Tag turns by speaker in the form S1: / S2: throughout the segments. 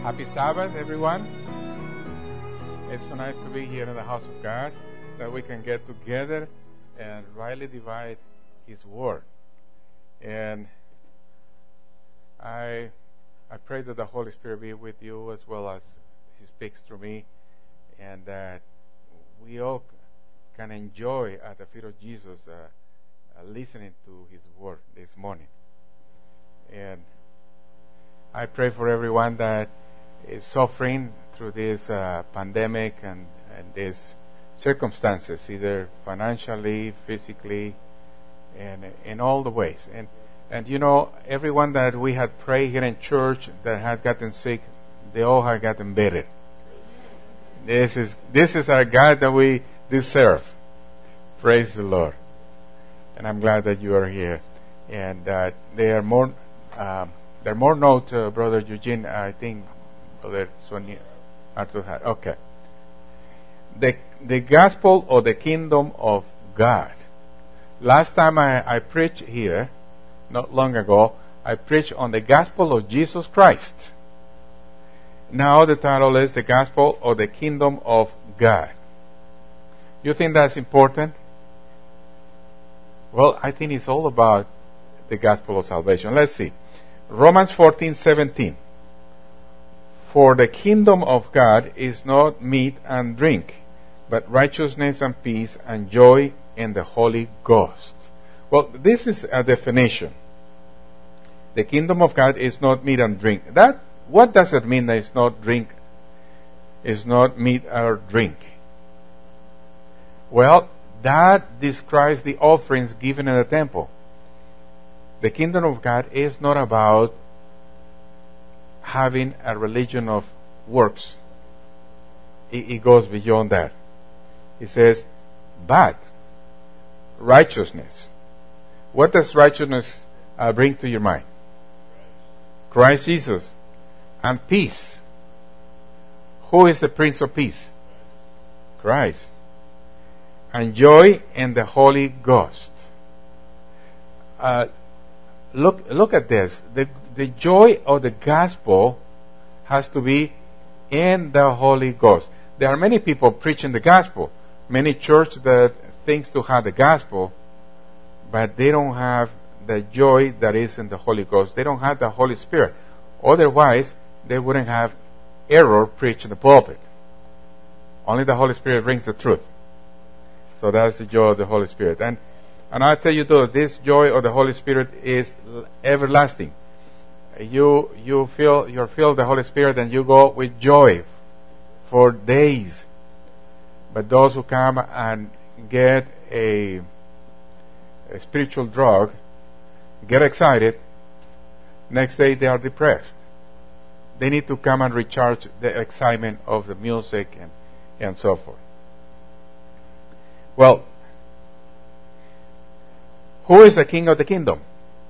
S1: Happy Sabbath, everyone. It's so nice to be here in the house of God, that we can get together and rightly divide His Word. And I pray that the Holy Spirit be with you as well as He speaks through me, and that we all can enjoy at the feet of Jesus listening to His Word this morning. And I pray for everyone that is suffering through this pandemic and these circumstances, either financially, physically, and in all the ways. And you know, everyone that we had prayed here in church that had gotten sick, they all have gotten better. This is our God that we deserve. Praise the Lord. And I'm glad that you are here. And there are more notes, Brother Eugene. I think Brother Sonia Arthur had. Okay. The gospel or the kingdom of God. Last time I preached here, not long ago, I preached on the gospel of Jesus Christ. Now the title is the gospel or the kingdom of God. You think that's important? Well, I think it's all about the gospel of salvation. Let's see. Romans 14:17. For the kingdom of God is not meat and drink, but righteousness and peace and joy in the Holy Ghost. Well, this is a definition. The kingdom of God is not meat and drink. What does it mean that it's not drink? It's not meat or drink. Well, that describes the offerings given in the temple. The kingdom of God is not about having a religion of works. It goes beyond that. It says, but righteousness. What does righteousness bring to your mind? Christ Jesus. And peace. Who is the Prince of Peace? Christ. And joy in the Holy Ghost. Look at this. The joy of the gospel has to be in the Holy Ghost. There are many people preaching the gospel. Many churches that thinks to have the gospel, but they don't have the joy that is in the Holy Ghost. They don't have the Holy Spirit. Otherwise, they wouldn't have error preached in the pulpit. Only the Holy Spirit brings the truth. So that's the joy of the Holy Spirit. And I tell you though, this joy of the Holy Spirit is everlasting. You feel the Holy Spirit and you go with joy for days. But those who come and get a spiritual drug, get excited, next day they are depressed. They need to come and recharge the excitement of the music and so forth. Well, who is the king of the kingdom?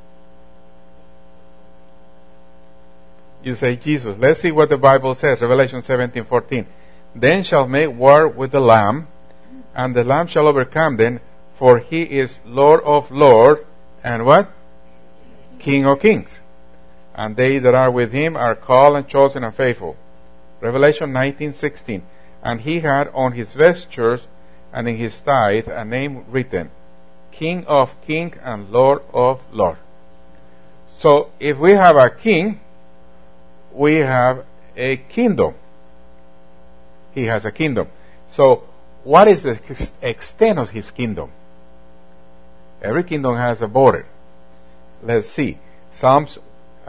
S1: You say Jesus. Let's see what the Bible says. Revelation 17:14. Then shall make war with the Lamb, and the Lamb shall overcome them, for he is Lord of lords, and what? King of kings. And they that are with him are called and chosen and faithful. Revelation 19:16. And he had on his vestures and in his tithe a name written, King of kings and Lord of lords. So if we have a king, we have a kingdom. He has a kingdom. So what is the extent of his kingdom? Every kingdom has a border. Let's see. Psalms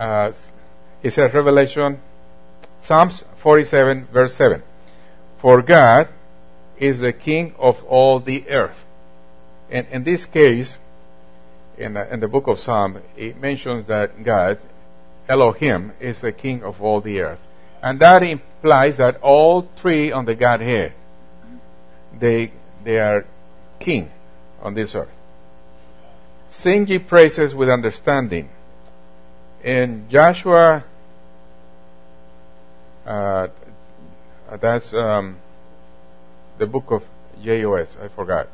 S1: 47 verse 7. For God is the king of all the earth. And in this case, in the book of Psalm, it mentions that God, Elohim, is the king of all the earth. And that implies that all three on the Godhead, they are king on this earth. Sing ye praises with understanding. In Joshua, that's the book of JOS, I forgot.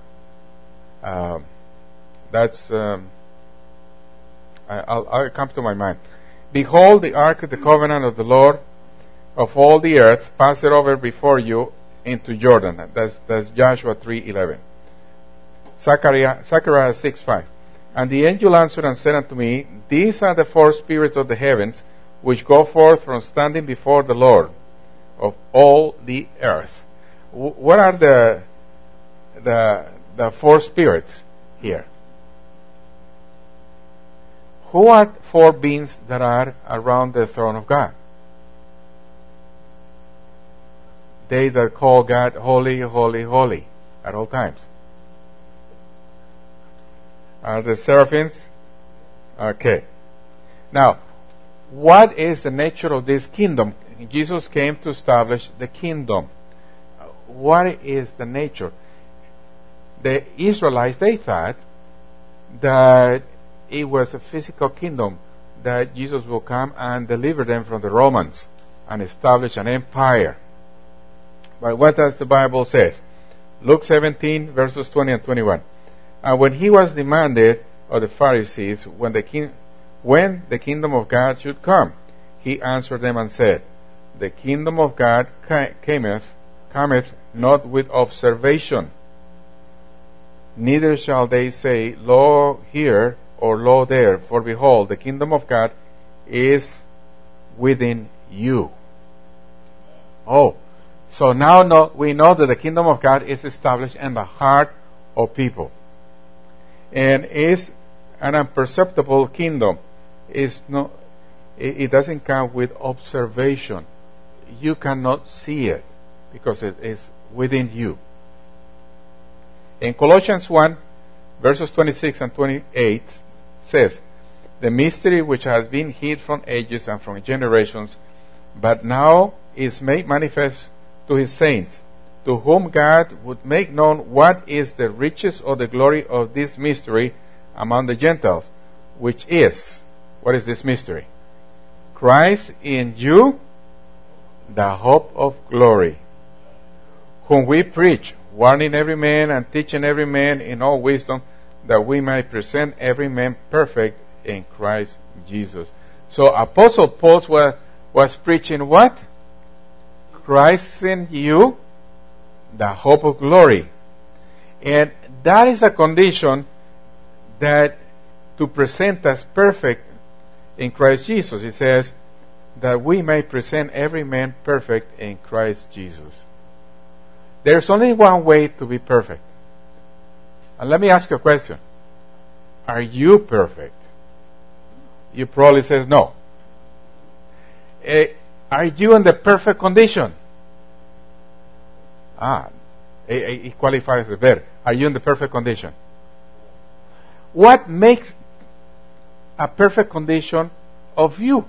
S1: I'll come to my mind. Behold the ark of the covenant of the Lord of all the earth passed over before you into Jordan. That's Joshua 3:11. Zechariah 6:5. And the angel answered and said unto me, These are the four spirits of the heavens, which go forth from standing before the Lord of all the earth. What are the four spirits here? Who are four beings that are around the throne of God? They that call God holy, holy, holy at all times. Are the seraphims? Okay. Now, what is the nature of this kingdom? Jesus came to establish the kingdom. What is the nature? The Israelites, they thought that it was a physical kingdom, that Jesus will come and deliver them from the Romans and establish an empire. But what does the Bible say? Luke 17, verses 20 and 21. And when he was demanded of the Pharisees when the kingdom of God should come, he answered them and said, The kingdom of God cometh not with observation, neither shall they say, Lo here, or lo there, for behold, the kingdom of God is within you. Oh, so now we know that the kingdom of God is established in the heart of people, and is an imperceptible kingdom. It doesn't come with observation. You cannot see it because it is within you. In Colossians 1, verses 26 and 28 says, The mystery which has been hid from ages and from generations, but now is made manifest to his saints, to whom God would make known what is the riches of the glory of this mystery among the Gentiles, which is, what is this mystery? Christ in you, the hope of glory, whom we preach, warning every man and teaching every man in all wisdom, that we might present every man perfect in Christ Jesus. So Apostle Paul was preaching what? Christ in you, the hope of glory. And that is a condition that to present us perfect in Christ Jesus. It says that we may present every man perfect in Christ Jesus. There's only one way to be perfect. And let me ask you a question. Are you perfect? You probably says no. Are you in the perfect condition? It qualifies it better. Are you in the perfect condition? What makes a perfect condition of you?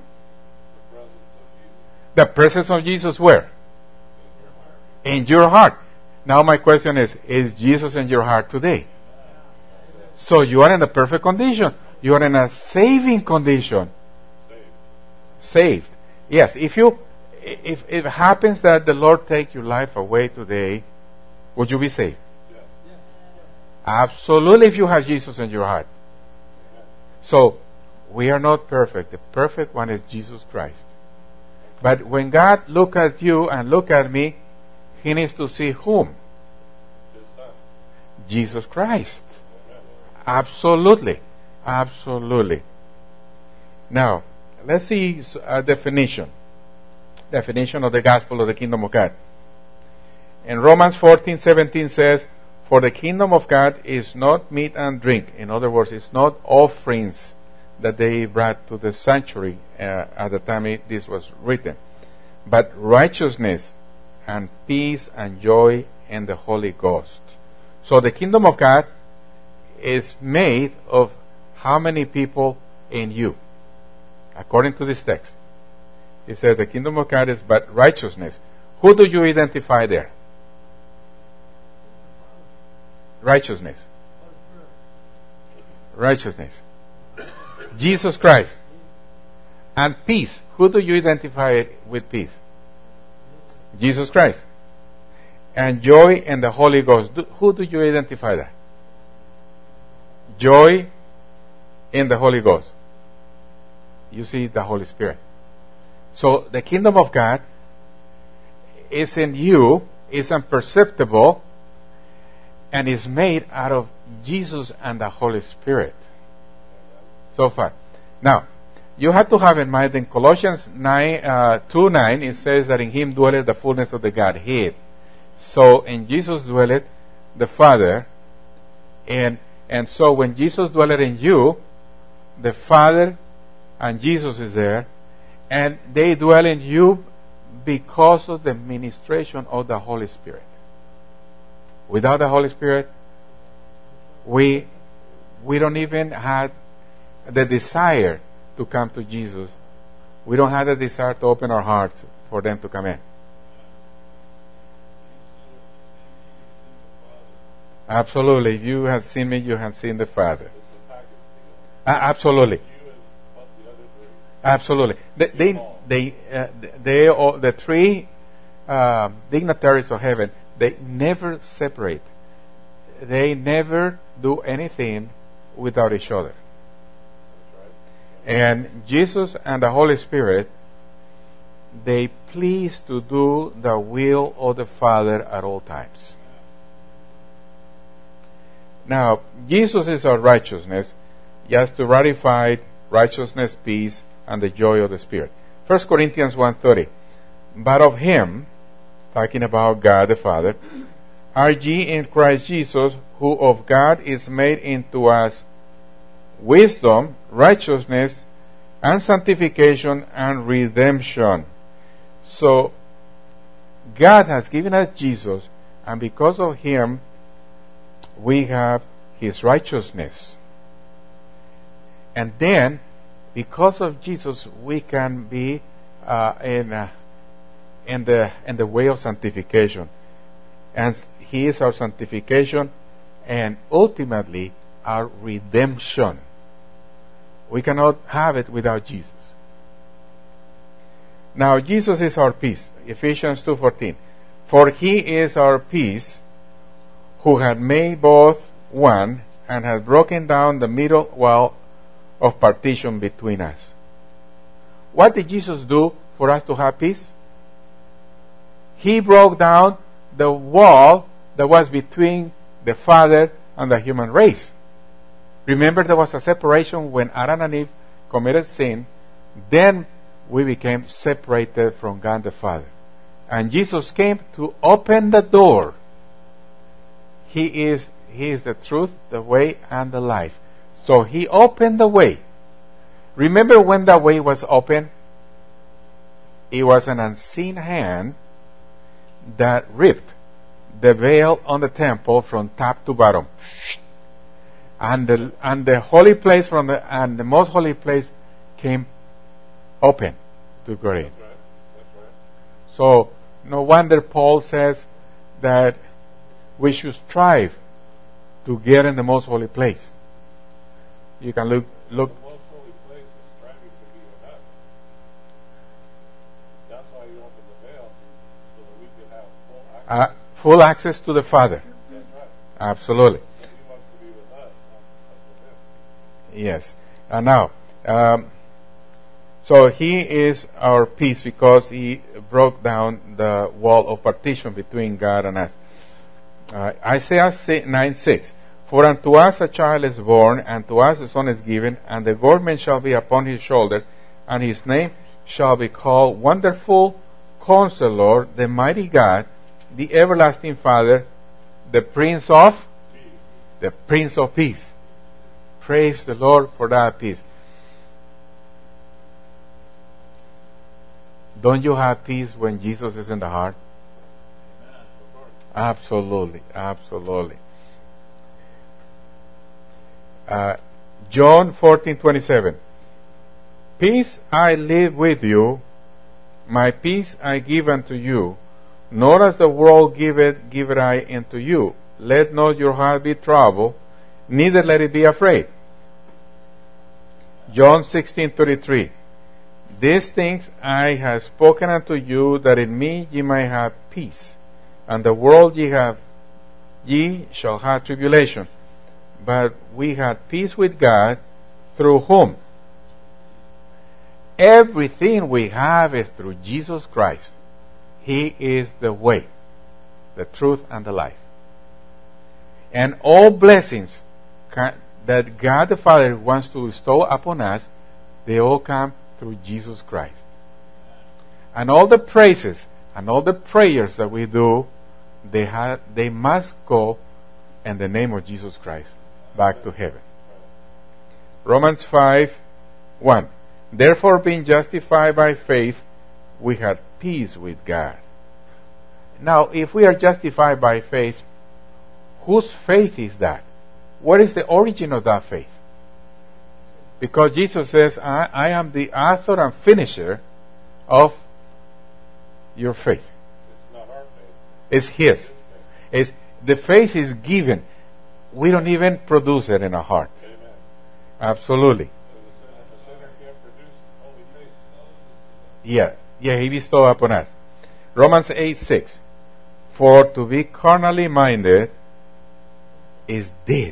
S1: The presence of Jesus where? In your heart. Now my question is Jesus in your heart today? So you are in a perfect condition. You are in a saving condition. Saved. Yes, if it happens that the Lord take your life away today, would you be saved? Yes. Absolutely, if you have Jesus in your heart. So, we are not perfect. The perfect one is Jesus Christ. But when God look at you and look at me, He needs to see whom? Jesus Christ. Absolutely. Absolutely. Now, let's see a definition of the gospel of the kingdom of God. In Romans 14:17 says, For the kingdom of God is not meat and drink. In other words, it's not offerings that they brought to the sanctuary at the time this was written, but righteousness and peace and joy in the Holy Ghost. So the kingdom of God is made of how many people in you? According to this text, it says the kingdom of God is but righteousness. Who do you identify there? Righteousness. Righteousness. Jesus Christ. And peace. Who do you identify with peace? Jesus Christ. And joy and the Holy Ghost. Who do you identify that? Joy in the Holy Ghost. You see the Holy Spirit. So the kingdom of God is in you, is imperceptible, and is made out of Jesus and the Holy Spirit. So far. Now, you have to have in mind in Colossians 2:9, it says that in him dwelleth the fullness of the Godhead. So in Jesus dwelleth the Father, and so when Jesus dwelleth in you, the Father and Jesus is there, and they dwell in you because of the ministration of the Holy Spirit. Without the Holy Spirit, we don't even have the desire to come to Jesus. We don't have the desire to open our hearts for them to come in. Absolutely. If you have seen me, you have seen the Father. Absolutely. Absolutely. The three dignitaries of heaven, they never separate. They never do anything without each other. And Jesus and the Holy Spirit, they please to do the will of the Father at all times. Now, Jesus is our righteousness. He has to ratify righteousness, peace, and the joy of the Spirit. 1 Corinthians 1:30. But of him, talking about God the Father, are ye in Christ Jesus, who of God is made into us wisdom, righteousness, and sanctification, and redemption. So, God has given us Jesus, and because of him, we have his righteousness. And then, because of Jesus, we can be in the way of sanctification. And he is our sanctification and ultimately our redemption. We cannot have it without Jesus. Now, Jesus is our peace. Ephesians 2:14. For he is our peace, who had made both one and has broken down the middle wall of partition between us. What did Jesus do for us to have peace? He broke down the wall that was between the Father and the human race. Remember, there was a separation when Adam and Eve committed sin. Then we became separated from God the Father. And Jesus came to open the door. He is the truth, the way, and the life. So he opened the way. Remember when the way was open? It was an unseen hand that ripped the veil on the temple from top to bottom. And the holy place and the most holy place came open to go in.
S2: That's right.
S1: So no wonder Paul says that we should strive to get in the most holy place. You can look.
S2: The most holy place is striving to be with us. That's why you open the veil, so that we can have
S1: Full access to the Father.
S2: That's right.
S1: Absolutely.
S2: He wants to be with us, not with him.
S1: Yes. And now, so he is our peace because he broke down the wall of partition between God and us. Isaiah 9:6. For unto us a child is born, and to us a son is given, and the government shall be upon his shoulder, and his name shall be called Wonderful Counselor, the Mighty God, the Everlasting Father, the Prince of Peace. Praise the Lord for that peace. Don't you have peace when Jesus is in the heart? Absolutely. John 14:27. Peace I leave with you, my peace I give unto you, not as the world giveth, give I unto you. Let not your heart be troubled, neither let it be afraid. John 16:33. These things I have spoken unto you, that in me ye may have peace. And the world ye shall have tribulation. But we had peace with God, through whom? Everything we have is through Jesus Christ. He is the way, the truth, and the life. And all blessings that God the Father wants to bestow upon us, they all come through Jesus Christ. And all the praises and all the prayers that we do, they must go in the name of Jesus Christ back to heaven. Romans 5:1. Therefore, being justified by faith, we have peace with God. Now, if we are justified by faith, whose faith is that? What is the origin of that faith? Because Jesus says, I am the author and finisher of your faith.
S2: It's not our faith.
S1: It's His. The faith is given. We don't even produce it in our hearts.
S2: Amen.
S1: Absolutely.
S2: So the sinner can't produce holy faith.
S1: Yeah, He bestowed upon us. Romans 8:6. For to be carnally minded is death.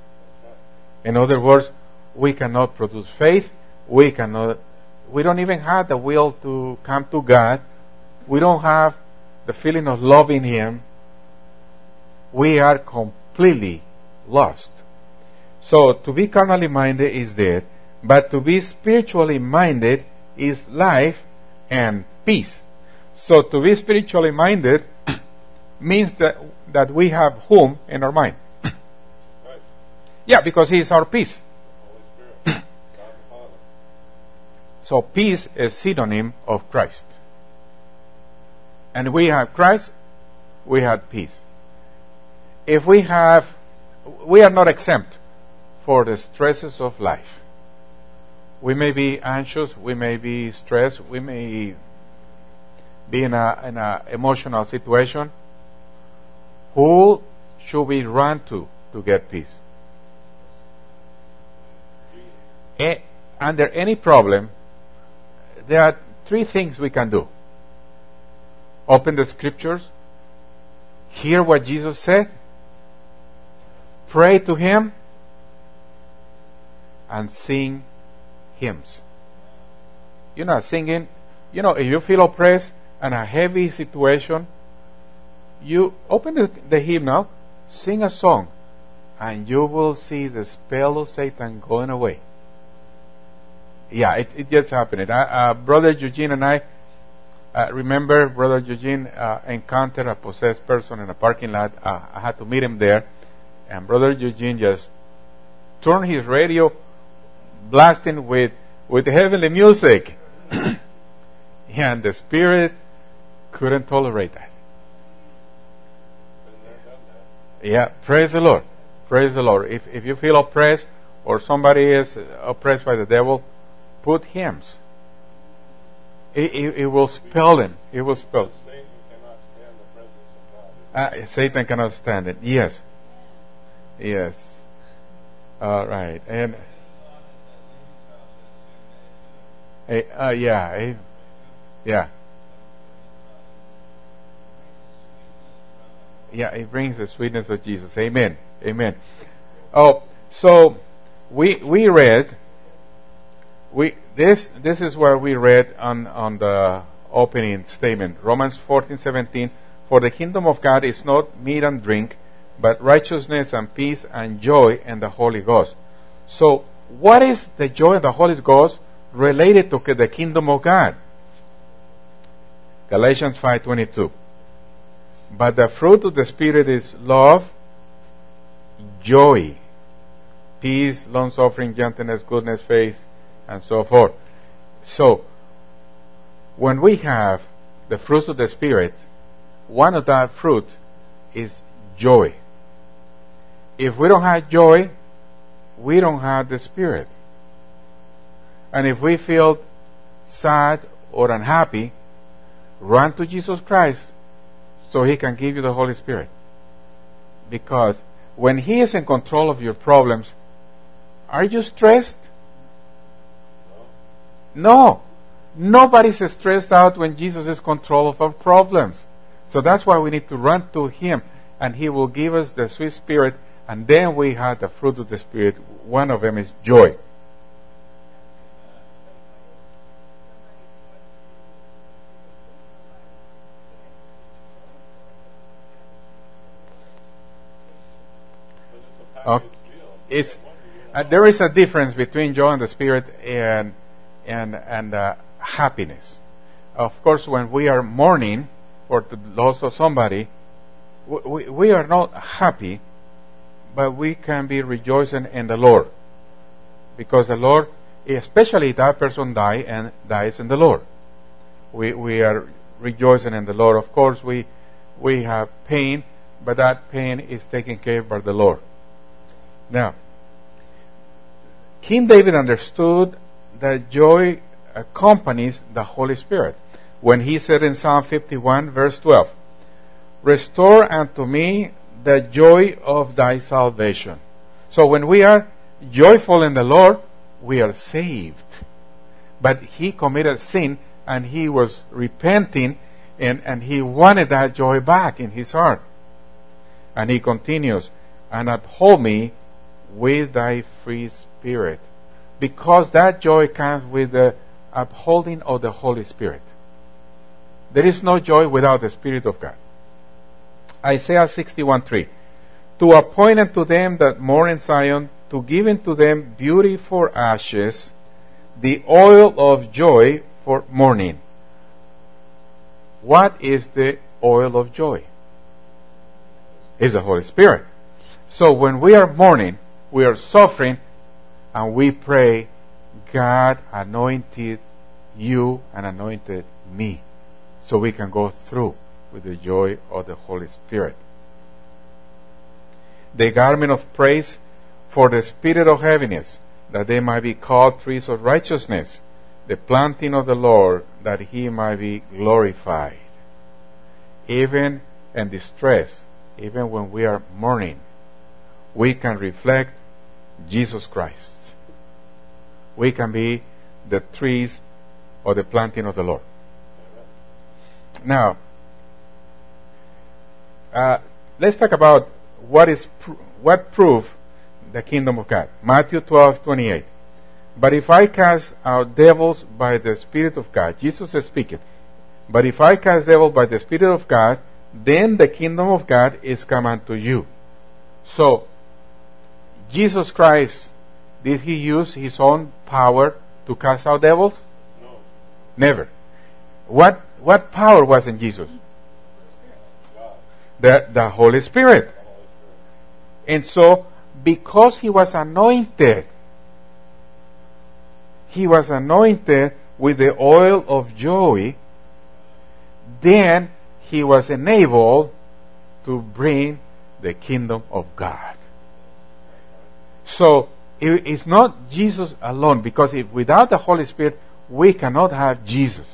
S1: In other words, we cannot produce faith. We don't even have the will to come to God. We don't have the feeling of loving Him. We are completely lost. So to be carnally minded is death, but to be spiritually minded is life and peace. So to be spiritually minded means that we have whom in our mind?
S2: Right.
S1: Yeah, because He is our peace.
S2: Holy Spirit. God the Father.
S1: So peace is synonym of Christ. And we have Christ, we have peace. If we are not exempt for the stresses of life. We may be anxious, we may be stressed, we may be in a emotional situation. Who should we run to get peace? Under any problem, there are three things we can do. Open the scriptures, hear what Jesus said, pray to Him, and sing hymns. Singing, if you feel oppressed and a heavy situation, you open the hymnal, sing a song, and you will see the spell of Satan going away. Yeah, it just happened. Brother Eugene and I remember Brother Eugene encountered a possessed person in a parking lot. I had to meet him there, and Brother Eugene just turned his radio blasting with heavenly music. And the spirit couldn't tolerate that.
S2: Been there, done that.
S1: Yeah, praise the Lord. Praise the Lord. If you feel oppressed or somebody is oppressed by the devil, put hymns. It will spell them. It will spell.
S2: Satan cannot stand the presence of God.
S1: Satan cannot stand it. Yes. Yes. All right. And yeah. Yeah, it brings the sweetness of Jesus. Amen. Amen. Oh, so we read. This is where we read on the opening statement, Romans 14:17. For the kingdom of God is not meat and drink, but righteousness and peace and joy in the Holy Ghost. So, what is the joy of the Holy Ghost related to the kingdom of God? Galatians 5:22. But the fruit of the Spirit is love, joy, peace, long-suffering, gentleness, goodness, faith, and so forth. So, when we have the fruits of the Spirit, one of that fruit is joy. If we don't have joy, we don't have the Spirit. And if we feel sad or unhappy, run to Jesus Christ so He can give you the Holy Spirit. Because when He is in control of your problems, are you stressed? No. Nobody's stressed out when Jesus is in control of our problems. So that's why we need to run to Him, and He will give us the sweet Spirit, and then we have the fruit of the Spirit. One of them is joy. Okay. There is a difference between joy in the Spirit and happiness. Of course, when we are mourning for the loss of somebody, we are not happy, but we can be rejoicing in the Lord. Because the Lord, especially if that person dies in the Lord. We are rejoicing in the Lord. Of course, we have pain, but that pain is taken care of by the Lord. Now, King David understood that joy accompanies the Holy Spirit when he said in Psalm 51, verse 12, "Restore unto me the joy of thy salvation." So when we are joyful in the Lord, we are saved. But he committed sin and he was repenting and he wanted that joy back in his heart. And he continues, "And uphold me with thy free spirit." Because that joy comes with the upholding of the Holy Spirit. There is no joy without the Spirit of God. Isaiah 61:3, "To appoint unto them that mourn in Zion, to give unto them beauty for ashes, the oil of joy for mourning." What is the oil of joy? It's the Holy Spirit. So when we are mourning, we are suffering, and we pray, "God anointed you and anointed me," so we can go through with the joy of the Holy Spirit. The garment of praise for the spirit of heaviness, that they might be called trees of righteousness, the planting of the Lord, that he might be glorified. Even in distress, even when we are mourning, we can reflect Jesus Christ. We can be the trees or the planting of the Lord. Now, let's talk about what prove the kingdom of God. Matthew 12:28. "But if I cast out devils by the Spirit of God," Jesus is speaking, "but if I cast devils by the Spirit of God, then the kingdom of God is come unto you." So, Jesus Christ, did he use his own power to cast out devils?
S2: No.
S1: Never. What power was in Jesus?
S2: God.
S1: The Holy Spirit. And so, because he was anointed with the oil of joy, then he was enabled to bring the kingdom of God. So, it's not Jesus alone, because if without the Holy Spirit, we cannot have Jesus.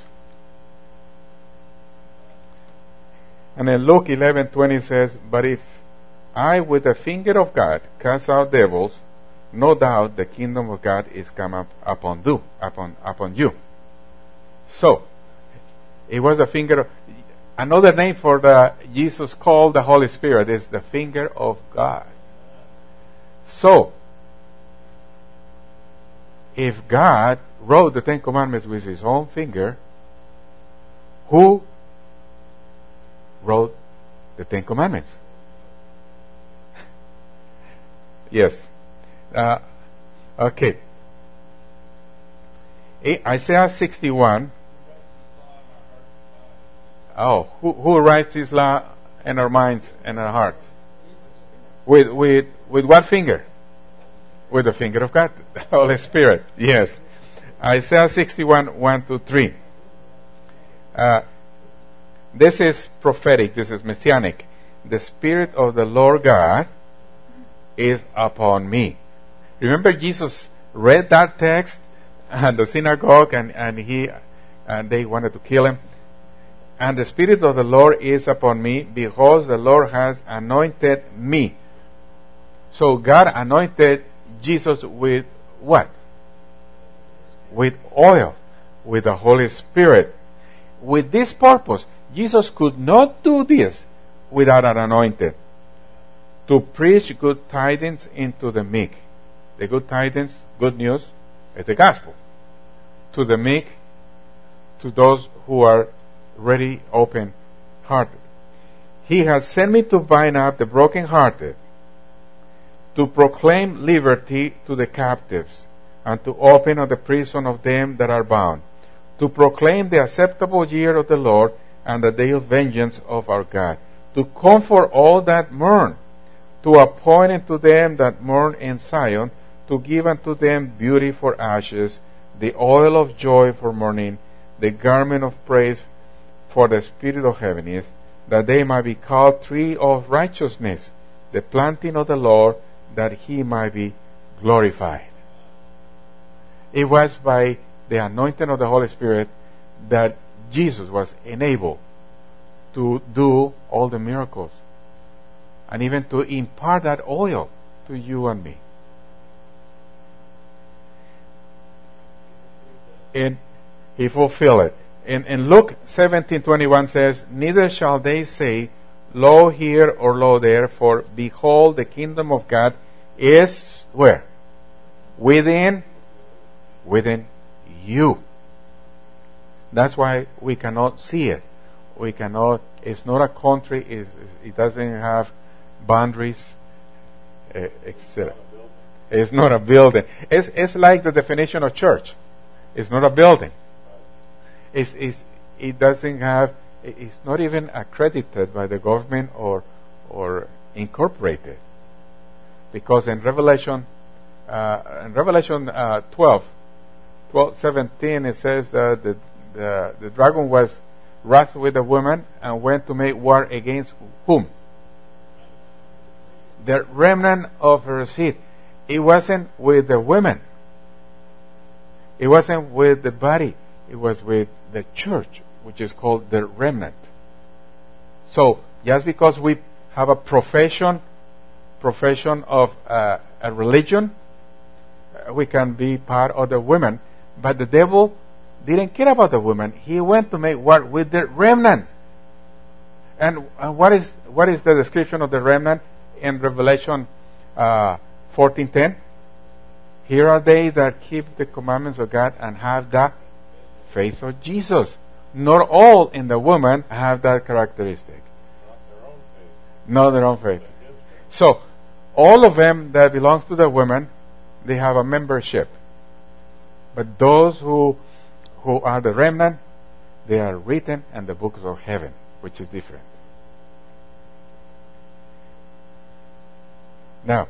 S1: And then Luke 11:20 says, "But if I with the finger of God cast out devils, no doubt the kingdom of God is come up upon you." So, it was the finger. Another name for the Jesus called the Holy Spirit is the finger of God. So, if God wrote the Ten Commandments with his own finger, who wrote the Ten Commandments? Yes. Okay. Isaiah 61. Oh, who writes his law in our minds and our hearts? With what finger? With the finger of God, the Holy Spirit. Yes. Isaiah 61, 1-3. This is prophetic. This is messianic. "The Spirit of the Lord God is upon me." Remember, Jesus read that text at the synagogue, and they wanted to kill him. "And the Spirit of the Lord is upon me, because the Lord has anointed me." So God anointed Jesus with what? With oil, with the Holy Spirit. With this purpose, Jesus could not do this without an anointing. To preach good tidings into the meek. The good tidings, good news, is the gospel. To the meek, to those who are ready, open-hearted. "He has sent me to bind up the brokenhearted, to proclaim liberty to the captives, and to open of the prison of them that are bound, to proclaim the acceptable year of the Lord, and the day of vengeance of our God, to comfort all that mourn, to appoint unto them that mourn in Zion, to give unto them beauty for ashes, the oil of joy for mourning, the garment of praise for the spirit of heaviness, that they might be called tree of righteousness, the planting of the Lord, that he might be glorified. It was by the anointing of the Holy Spirit that Jesus was enabled to do all the miracles, and even to impart that oil to you and me. And he fulfilled it. In Luke 17:21 says, neither shall they say, lo here or lo there, for behold, the kingdom of God is where? Within you. That's why we cannot see it. We cannot. It's not a country. It doesn't have boundaries, etc. It's not a building. It's like the definition of church. It's not a building. It doesn't have. It's not even accredited by the government or incorporated. Because in Revelation 12:17 it says that the dragon was wrath with the woman and went to make war against whom? The remnant of her seed. It wasn't with the women. It wasn't with the body. It was with the church, which is called the remnant. So just because we have a profession of a religion, we can be part of the women. But the devil didn't care about the women. He went to make war with the remnant. And what is the description of the remnant in Revelation 14:10? Here are they that keep the commandments of God and have the faith of Jesus. Not all in the woman have that characteristic. Not their own faith. So, all of them that belongs to the women, they have a membership. But those who are the remnant, they are written in the books of heaven, which is different. Now,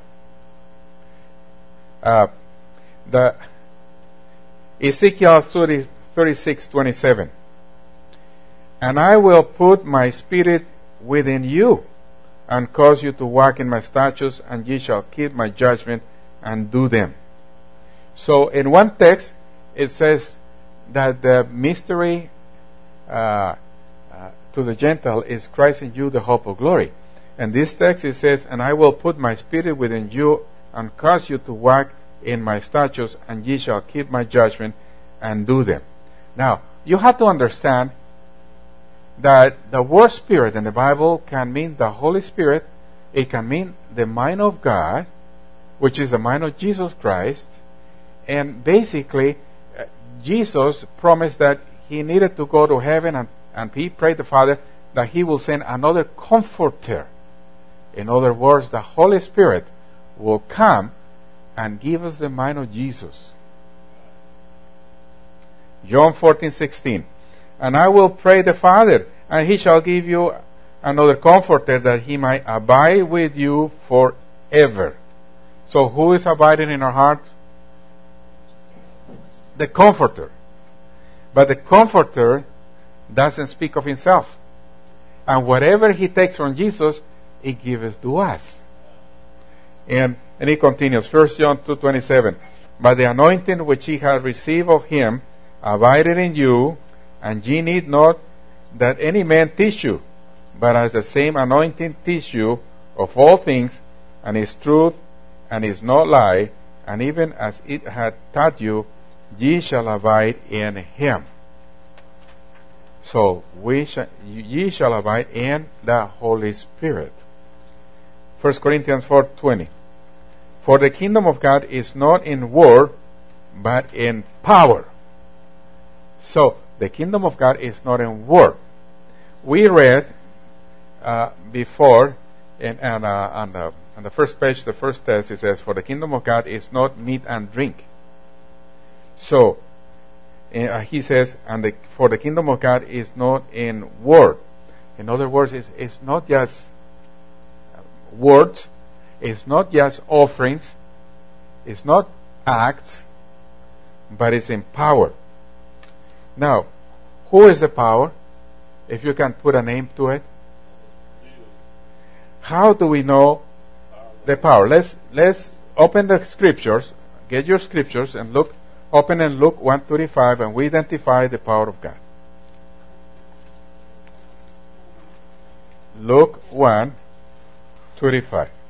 S1: the Ezekiel 36:27. And I will put my spirit within you, and cause you to walk in my statutes, and ye shall keep my judgment and do them. So in one text, it says that the mystery to the Gentile is Christ in you, the hope of glory. And this text, it says, and I will put my spirit within you, and cause you to walk in my statutes, and ye shall keep my judgment and do them. Now, you have to understand that the word spirit in the Bible can mean the Holy Spirit. It can mean the mind of God, which is the mind of Jesus Christ. And basically, Jesus promised that he needed to go to heaven, and he prayed the Father that he will send another comforter. In other words, the Holy Spirit will come and give us the mind of Jesus. John 14:16. And I will pray the Father, and he shall give you another comforter, that he might abide with you forever. So who is abiding in our hearts? The Comforter. But the Comforter doesn't speak of himself. And whatever he takes from Jesus, he gives to us. And he continues, 1 John 2:27. But the anointing which ye have received of him abideth in you, and ye need not that any man teach you, but as the same anointing teach you of all things, and is truth, and is not lie, and even as it hath taught you, ye shall abide in him. So ye shall abide in the Holy Spirit. 1 Corinthians 4:20. For the kingdom of God is not in word, but in power. So the kingdom of God is not in word. We read before And on the first page, the first text, it says, "For the kingdom of God is not meat and drink." So, he says, for the kingdom of God is not in word. In other words, it's not just words, it's not just offerings, it's not acts, but it's in power. Now, who is the power? If you can put a name to it. How do we know the power? Let's open the scriptures. Get your scriptures and look. Open in Luke 1:35, and we identify the power of God. Luke 1:35.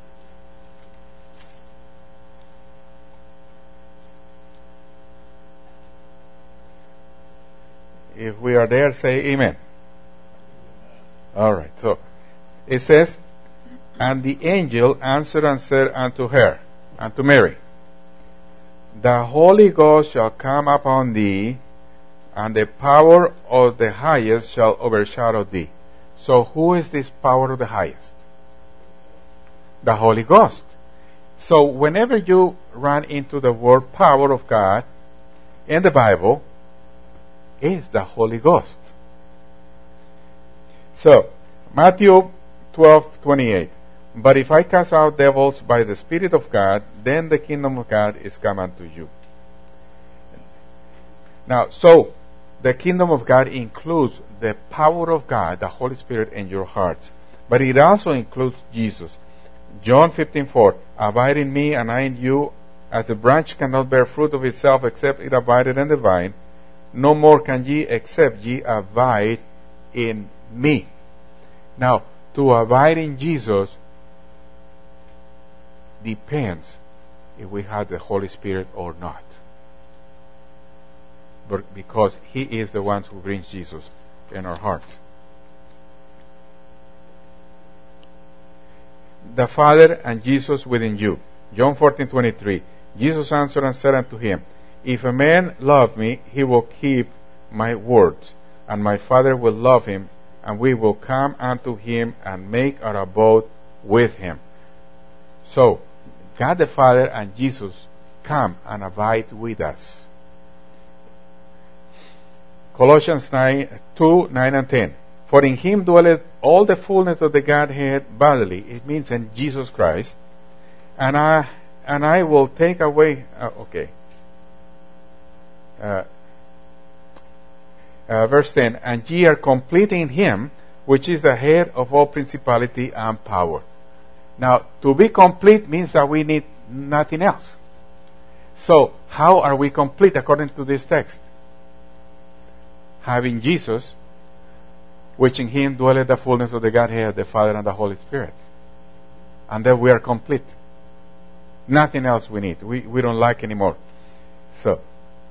S1: If we are there, say amen. All right. So it says, "And the angel answered and said unto her," unto Mary, "The Holy Ghost shall come upon thee, and the power of the highest shall overshadow thee." So who is this power of the highest? The Holy Ghost. So whenever you run into the word power of God in the Bible, it's the Holy Ghost. So Matthew 12:28. "But if I cast out devils by the Spirit of God, then the kingdom of God is come unto you." Now, so the kingdom of God includes the power of God, the Holy Spirit, in your hearts. But it also includes Jesus. John 15:4, "Abide in me and I in you, as the branch cannot bear fruit of itself except it abideth in the vine, no more can ye except ye abide in me." Now, to abide in Jesus depends if we have the Holy Spirit or not. But because He is the one who brings Jesus in our hearts. The Father and Jesus within you. John 14:23. "Jesus answered and said unto him, If a man love me, he will keep my words, and my Father will love him, and we will come unto him and make our abode with him." So, God the Father and Jesus come and abide with us. Colossians 2:9 and 10. "For in him dwelleth all the fullness of the Godhead bodily." It means in Jesus Christ. And I will take away. Verse 10. "And ye are complete in him, which is the head of all principality and power." Now, to be complete means that we need nothing else. So, how are we complete according to this text? Having Jesus, which in him dwelleth the fullness of the Godhead, the Father and the Holy Spirit. And then we are complete. Nothing else we need. We don't like anymore. So,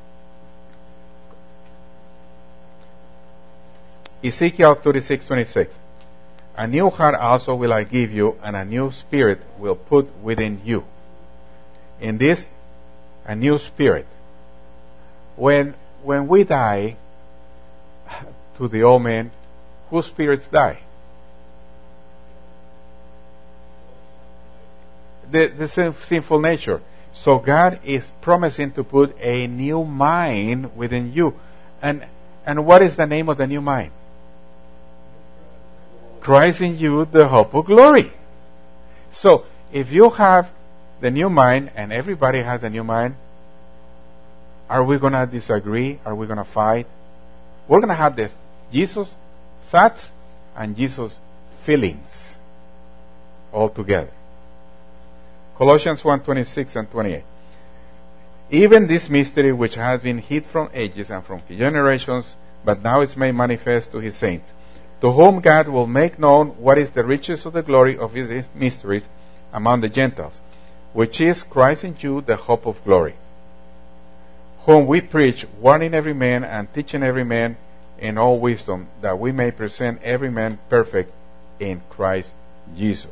S1: Ezekiel 36:26. "A new heart also will I give you, and a new spirit will put within you." In this, a new spirit. When we die to the old man, whose spirits die? The sinful nature. So God is promising to put a new mind within you. And what is the name of the new mind? Christ in you, the hope of glory. So, if you have the new mind, and everybody has a new mind, are we going to disagree? Are we going to fight? We're going to have this Jesus thoughts and Jesus feelings all together. Colossians 1:26 and 28. "Even this mystery which has been hid from ages and from generations, but now is made manifest to his saints, to whom God will make known what is the riches of the glory of his mysteries among the Gentiles, which is Christ in you, the hope of glory, whom we preach, warning every man and teaching every man in all wisdom, that we may present every man perfect in Christ Jesus."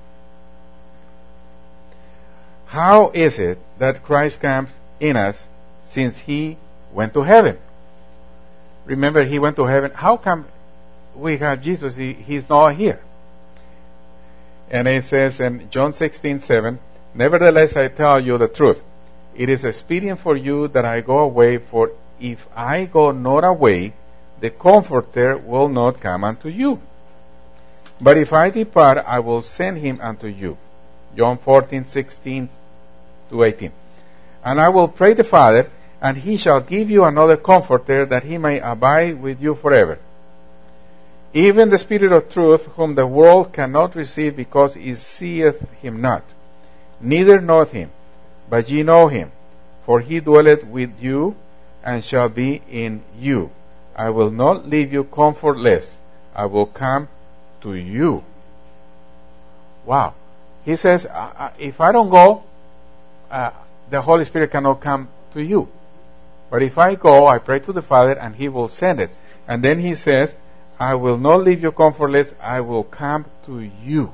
S1: How is it that Christ comes in us since he went to heaven? Remember, he went to heaven. How come we have Jesus? He's not here. And it says in John 16:7, nevertheless I tell you the truth. It is expedient for you that I go away, for if I go not away, the Comforter will not come unto you. But if I depart, I will send him unto you. John 14:16-18. And I will pray the Father, and he shall give you another Comforter, that he may abide with you forever. Even the Spirit of truth, whom the world cannot receive, because it seeth him not, neither knoweth him, but ye know him, for he dwelleth with you, and shall be in you. I will not leave you comfortless. I will come to you. Wow. He says, if I don't go, the Holy Spirit cannot come to you. But if I go, I pray to the Father, and he will send it. And then he says, I will not leave you comfortless. I will come to you.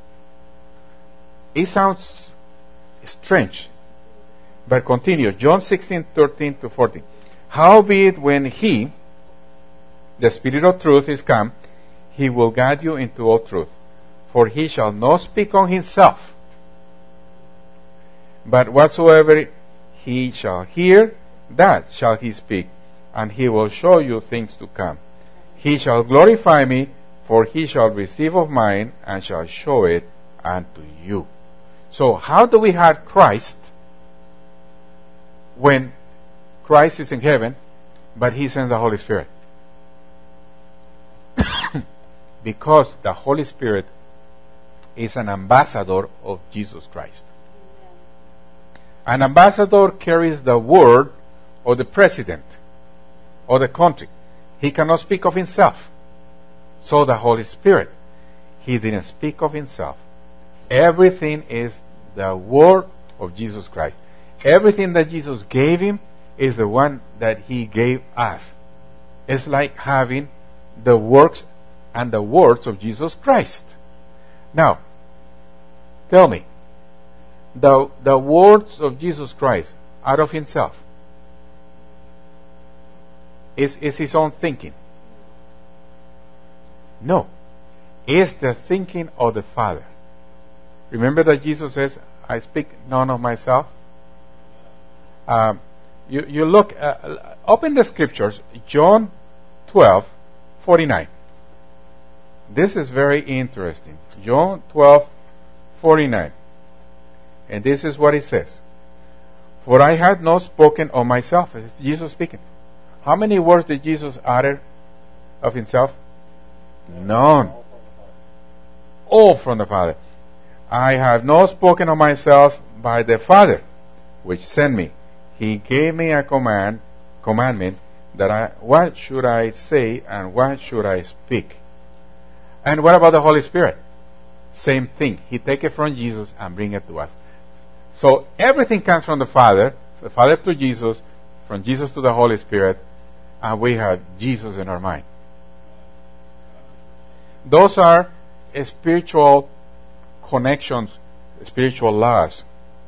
S1: It sounds strange. But continue. John 16:13-14. Howbeit when he, the Spirit of truth, is come, he will guide you into all truth. For he shall not speak on himself, but whatsoever he shall hear, that shall he speak, and he will show you things to come. He shall glorify me, for he shall receive of mine, and shall show it unto you. So how do we have Christ when Christ is in heaven, but he sends the Holy Spirit? Because the Holy Spirit is an ambassador of Jesus Christ. An ambassador carries the word of the president or the country. He cannot speak of himself. So the Holy Spirit, he didn't speak of himself. Everything is the word of Jesus Christ. Everything that Jesus gave him is the one that he gave us. It's like having the works and the words of Jesus Christ. Now, tell me, the words of Jesus Christ out of himself is his own thinking? No. It's the thinking of the Father. Remember that Jesus says, I speak none of myself? You look, open the scriptures, John 12:49. This is very interesting. John 12:49. And this is what it says. For I had not spoken of myself. It's Jesus speaking. How many words did Jesus utter of himself? None. All from the Father. I have not spoken of myself, by the Father, which sent me. He gave me a commandment, that what should I say and what should I speak. And what about the Holy Spirit? Same thing. He take it from Jesus and bring it to us. So everything comes from the Father to Jesus, from Jesus to the Holy Spirit, and we have Jesus in our mind. Those are spiritual connections, spiritual laws.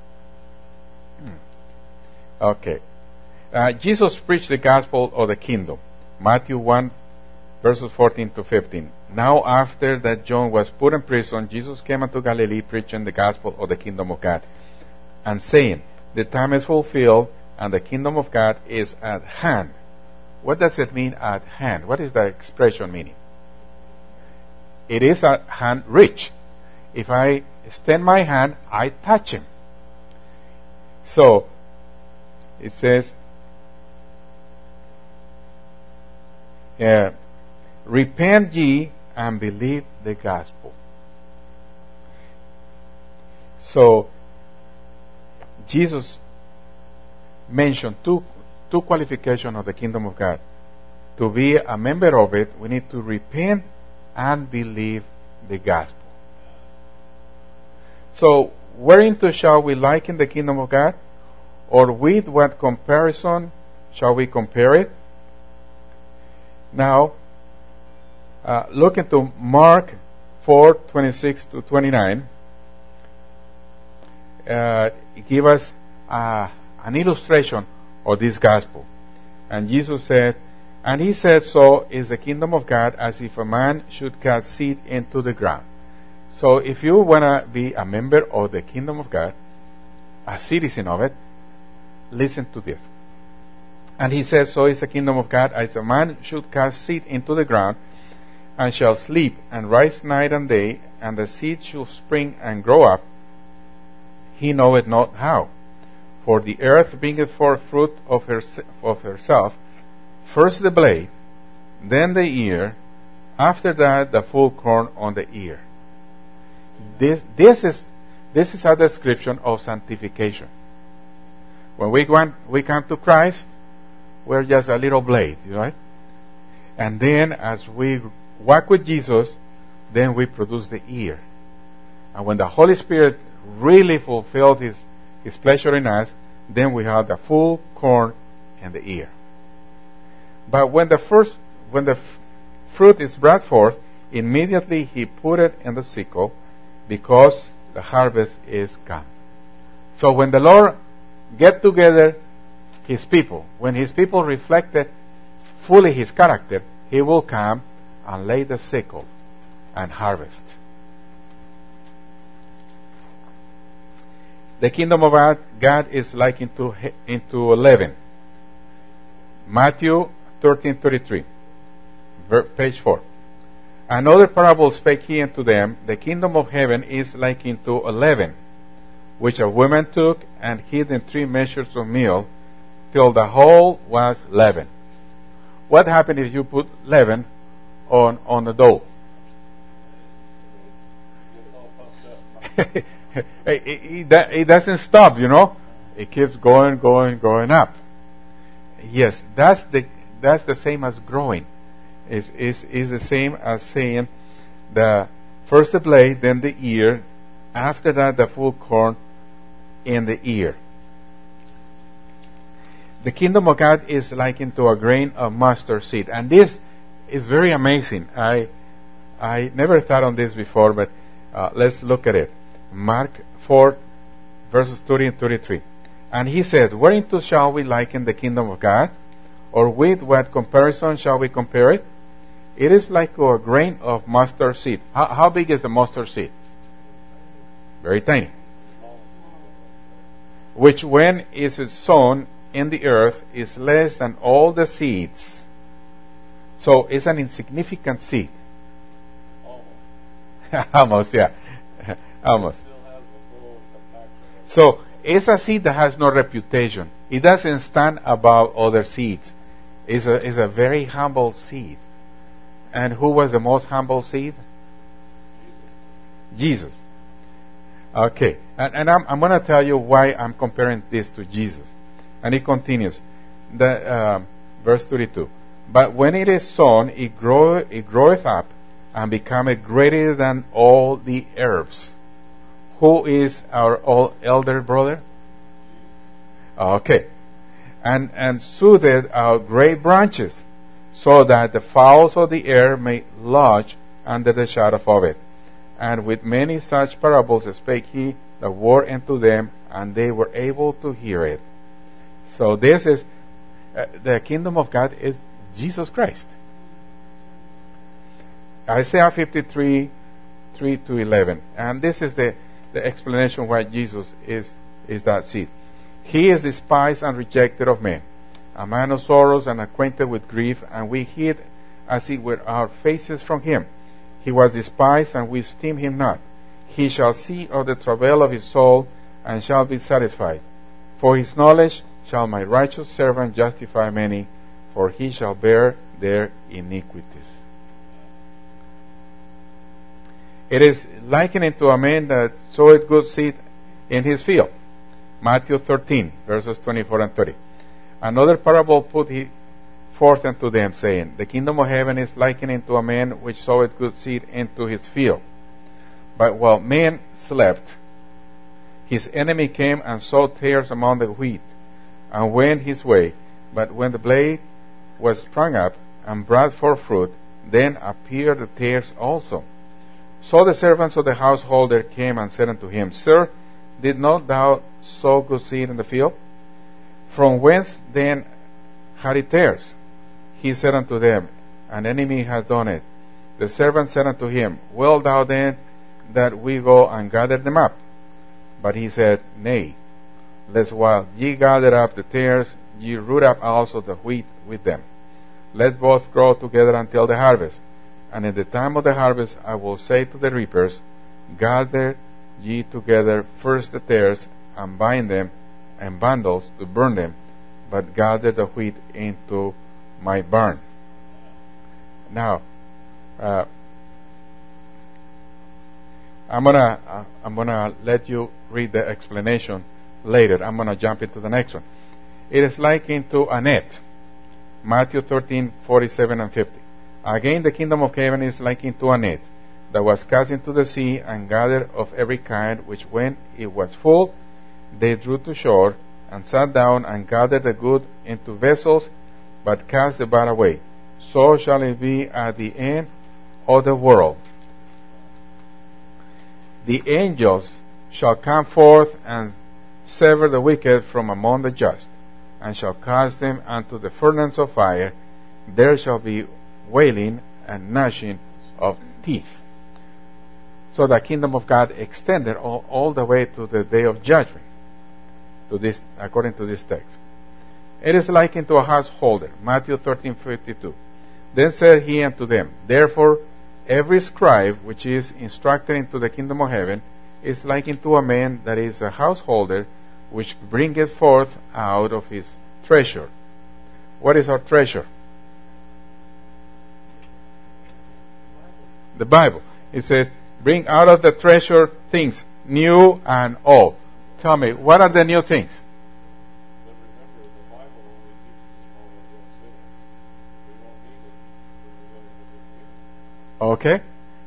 S1: Okay. Jesus preached the gospel of the kingdom. Matthew 1, verses 14-15. Now after that John was put in prison, Jesus came unto Galilee, preaching the gospel of the kingdom of God, and saying, the time is fulfilled, and the kingdom of God is at hand. What does it mean, at hand? What is the expression meaning? It is at hand reach. If I extend my hand, I touch him. So, it says, repent ye and believe the gospel. So, Jesus mentioned two qualifications of the kingdom of God. To be a member of it, we need to repent and believe the gospel. So, whereunto shall we liken the kingdom of God? Or with what comparison shall we compare it? Now, look into Mark 4:26-29. Give us an illustration of this gospel. And Jesus said, and he said, so is the kingdom of God, as if a man should cast seed into the ground. So if you want to be a member of the kingdom of God, a citizen of it, listen to this. And he says, so is the kingdom of God, as a man should cast seed into the ground, and shall sleep, and rise night and day, and the seed shall spring and grow up, he knoweth not how. For the earth bringeth forth fruit of herself, first the blade, then the ear, after that the full corn on the ear. This is a description of sanctification. When we come to Christ, we're just a little blade, right? And then as we walk with Jesus, then we produce the ear. And when the Holy Spirit really fulfilled His pleasure in us, then we have the full corn and the ear. But when the fruit is brought forth, immediately he put it in the sickle, because the harvest is come. So when the Lord get together His people, when His people reflected fully His character, He will come and lay the sickle and harvest. The kingdom of God is likened into leaven. Matthew 13:33, page 4. Another parable spake he unto them, the kingdom of heaven is like unto a leaven, which a woman took and hid in 3 measures of meal, till the whole was leavened. What happened if you put leaven on the dough? It doesn't stop, It keeps going up. Yes, that's the same as growing. Is the same as saying the first the blade, then the ear, after that the full corn in the ear. The kingdom of God is likened to a grain of mustard seed, and this is very amazing. I never thought on this before, but let's look at it. Mark 4, verses 30 and 33. And he said, whereunto shall we liken the kingdom of God? Or with what comparison shall we compare it? It is like a grain of mustard seed. How big is the mustard seed? Very tiny. Which when is sown in the earth is less than all the seeds. So it's an insignificant seed. Almost, yeah. Almost. So it's a seed that has no reputation. It doesn't stand above other seeds. It's a very humble seed. And who was the most humble seed? Jesus. Okay. And I'm going to tell you why I'm comparing this to Jesus. And it continues. Verse 32. But when it is sown, it groweth up, and becometh greater than all the herbs. Who is our elder brother? Okay. And soothed our great branches, so that the fowls of the air may lodge under the shadow of it. And with many such parables spake he the word unto them, and they were able to hear it. So this is, the kingdom of God is Jesus Christ. Isaiah 53, 3 to 11. And this is the explanation why Jesus is that seed. He is despised and rejected of men, a man of sorrows and acquainted with grief, and we hid as it were our faces from him. He was despised, and we esteemed him not. He shall see of the travail of his soul, and shall be satisfied. For his knowledge shall my righteous servant justify many, for he shall bear their iniquities. It is likened to a man that sowed good seed in his field. Matthew 13, verses 24 and 30. Another parable put he forth unto them, saying, the kingdom of heaven is likened to a man which sowed good seed into his field. But while men slept, his enemy came and sowed tares among the wheat, and went his way. But when the blade was sprung up and brought forth fruit, then appeared the tares also. So the servants of the householder came and said unto him, Sir, did not thou sow good seed in the field? From whence then had it tares? He said unto them, An enemy hath done it. The servant said unto him, Wilt thou then that we go and gather them up? But he said, Nay, lest while ye gather up the tares, ye root up also the wheat with them. Let both grow together until the harvest. And in the time of the harvest I will say to the reapers, Gather ye together first the tares, and bind them in bundles to burn them, but gather the wheat into my barn. Now, I'm gonna let you read the explanation later. I'm gonna jump into the next one. It is likened to a net. Matthew 13:47 and 50. Again, the kingdom of heaven is likened to a net that was cast into the sea and gathered of every kind, which when it was full, they drew to shore and sat down and gathered the good into vessels, but cast the bad away. So shall it be at the end of the world. The angels shall come forth and sever the wicked from among the just, and shall cast them unto the furnace of fire. There shall be wailing and gnashing of teeth. So the kingdom of God extended all the way to the day of judgment, to this, according to this text. It is likened to a householder. Matthew 13:52. Then said he unto them, Therefore every scribe which is instructed into the kingdom of heaven is likened to a man that is a householder, which bringeth forth out of his treasure. What is our treasure? The Bible. It says, bring out of the treasure things new and old. Tell me, what are the new things? Okay.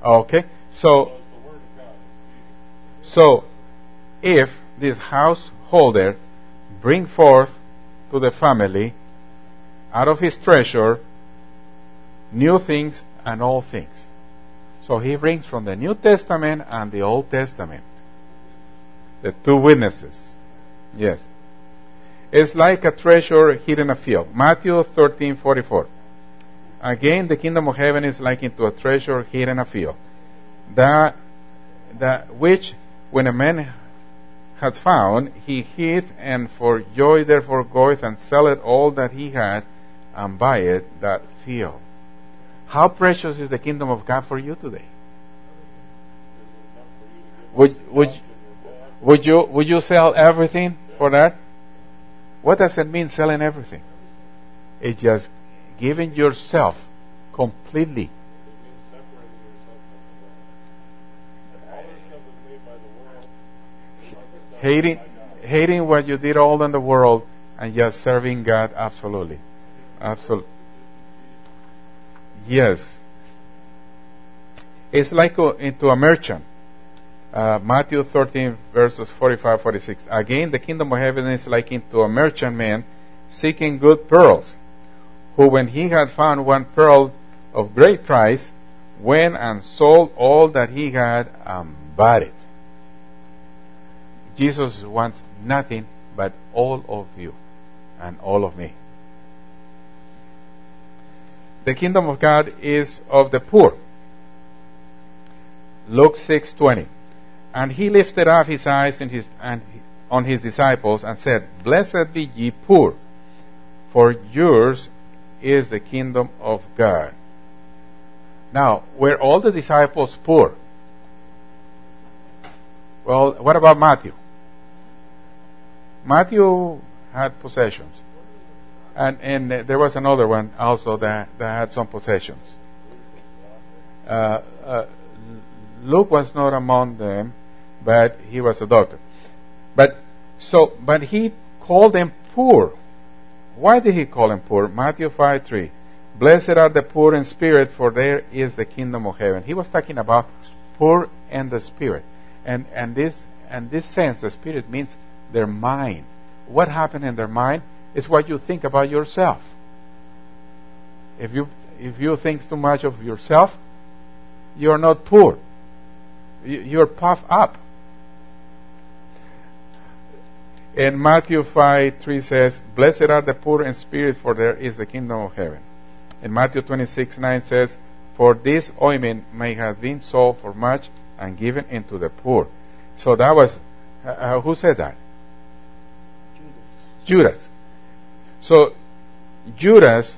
S1: So if this householder bring forth to the family out of his treasure new things and old things. So he brings from the New Testament and the Old Testament. The two witnesses. Yes. It's like a treasure hidden in a field. Matthew 13:44. Again, the kingdom of heaven is likened to a treasure hidden in a field, that which, when a man had found, he hid, and for joy therefore goeth and selleth all that he had, and buyeth that field. How precious is the kingdom of God for you today? Would you sell everything for that? What does it mean, selling everything? It's just giving yourself completely. Hating what you did all in the world and just serving God absolutely. Absolutely. Yes. It's like into a merchant. Matthew 13 verses 45-46. Again, the kingdom of heaven is like into a merchant man seeking good pearls, who when he had found one pearl of great price, went and sold all that he had and bought it. Jesus wants nothing but all of you and all of me. The kingdom of God is of the poor. Luke 6:20. And he lifted up his eyes on his disciples and said, Blessed be ye poor, for yours is the kingdom of God. Now, were all the disciples poor? Well, what about Matthew? Matthew had possessions. And there was another one also that had some possessions. Luke was not among them, but he was a doctor. But he called them poor. Why did he call them poor? Matthew 5:3. Blessed are the poor in spirit, for there is the kingdom of heaven. He was talking about poor in the spirit. And this sense, the spirit means their mind. What happened in their mind is what you think about yourself. If you think too much of yourself, you are not poor. You're puffed up. And Matthew 5:3 says, Blessed are the poor in spirit, for there is the kingdom of heaven. And Matthew 26:9 says, For this ointment may have been sold for much and given into the poor. So that was, who said that? Judas. So Judas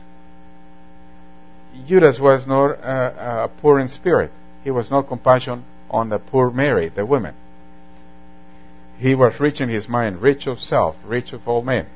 S1: was not poor in spirit. He was not compassion on the poor Mary, the women. He was rich in his mind, rich of self, rich of all men.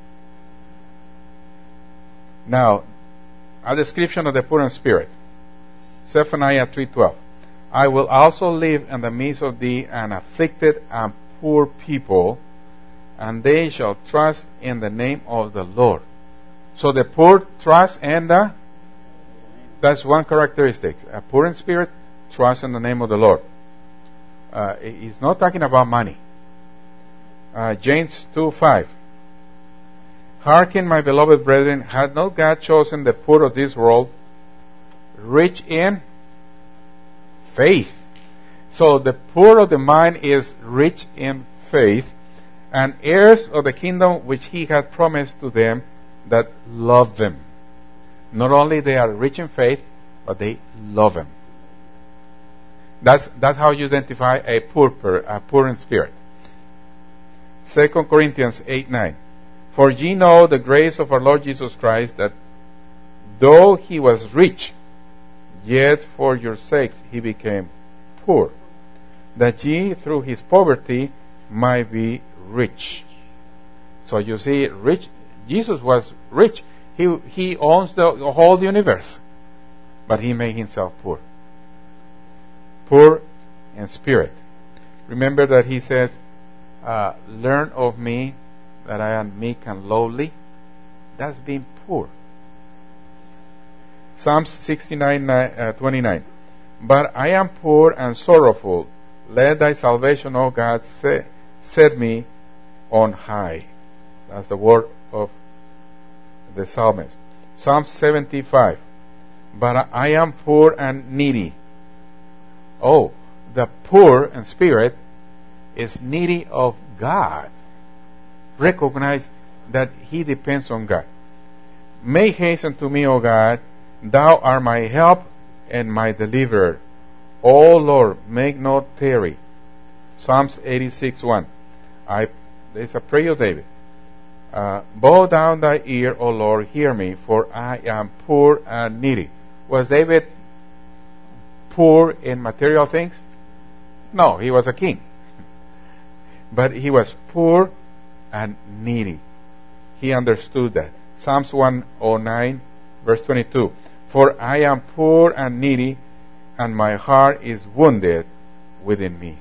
S1: Now, a description of the poor in spirit. Zephaniah 3:12. I will also live in the midst of thee an afflicted and poor people, and they shall trust in the name of the Lord. So the poor trust in that's one characteristic. A poor in spirit trust in the name of the Lord. He's not talking about money. James 2:5. Hearken, my beloved brethren, hath not God chosen the poor of this world, rich in faith? So the poor of the mind is rich in faith, and heirs of the kingdom which he hath promised to them that love them. Not only they are rich in faith, but they love him. That's how you identify a poor in spirit. 2 Corinthians 8:9. For ye know the grace of our Lord Jesus Christ, that though he was rich, yet for your sakes he became poor, that ye through his poverty might be rich. So you see, rich. Jesus was rich. He owns the whole universe, but he made himself poor. Poor in spirit. Remember that he says, learn of me that I am meek and lowly. That's being poor. Psalms 69:29. But I am poor and sorrowful. Let thy salvation, O God, set me on high. That's the word of the psalmist. Psalm 75. But I am poor and needy. Oh, the poor in spirit is needy of God. Recognize that he depends on God. Make hasten to me, O God. Thou art my help and my deliverer. O Lord, make not tarry. Psalms 86:1. There's a prayer of David. Bow down thy ear, O Lord, hear me, for I am poor and needy. Was David poor in material things? No, he was a king. But he was poor and needy. He understood that. Psalms 109, verse 22. For I am poor and needy, and my heart is wounded within me.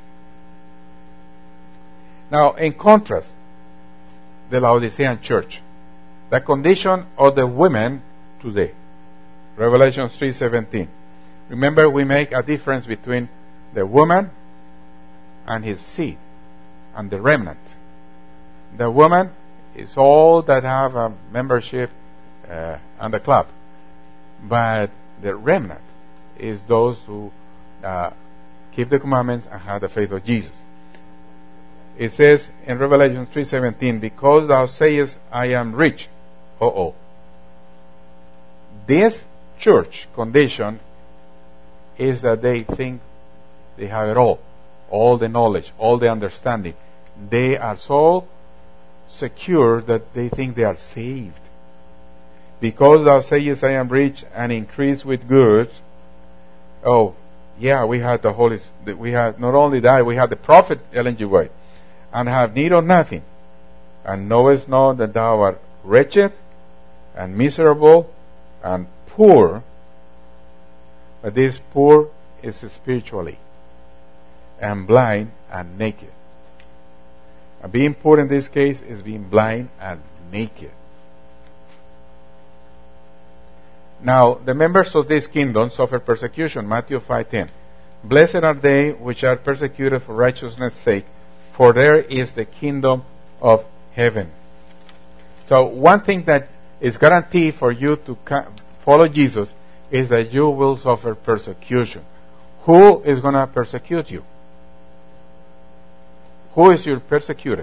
S1: Now, in contrast, the Laodicean church, the condition of the women today. Revelation 3:17. Remember, we make a difference between the woman and his seed and the remnant. The woman is all that have a membership and the club, but the remnant is those who keep the commandments and have the faith of Jesus. It says in Revelation 3:17, because thou sayest, I am rich. This church condition is that they think they have it all the knowledge, all the understanding. They are so secure that they think they are saved. Because thou sayest, I am rich and increase with goods. Oh, yeah, we had the Holy. We had not only that, we had the prophet Ellen G. White, and have need of nothing, and knowest not that thou art wretched and miserable and poor. But this poor is spiritually, and blind and naked. And being poor in this case is being blind and naked. Now, the members of this kingdom suffer persecution. Matthew 5:10. Blessed are they which are persecuted for righteousness' sake, for there is the kingdom of heaven. So one thing that is guaranteed for you to follow Jesus is that you will suffer persecution. Who is going to persecute you? Who is your persecutor?